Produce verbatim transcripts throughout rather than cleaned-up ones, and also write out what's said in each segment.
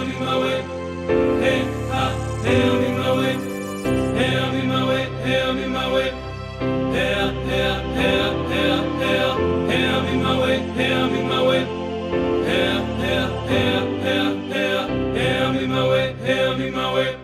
I'm in my way. Hey, ah, hey, I'm in my way. Hey, I'm in my way. Hey, I'm in my way. Hey, ah, hey, ah, hey, ah, hey, ah, hey, ah. Hey, I'm in my way. Hey, I'm in my way. Hey, ah, hey, ah, hey, ah, hey, ah, hey, ah. Hey, I'm in my way. Hey, I'm in my way.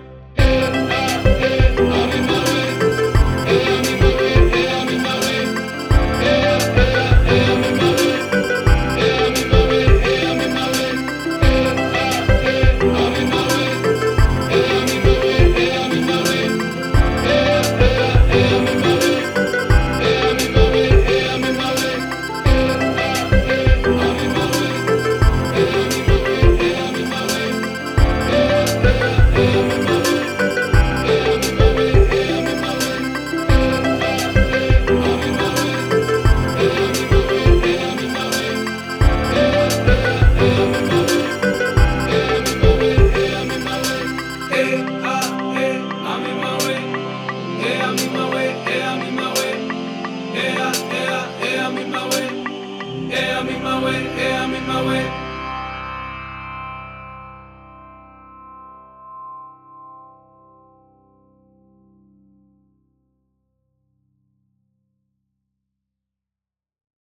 I'm in my way, yeah, I'm in my way.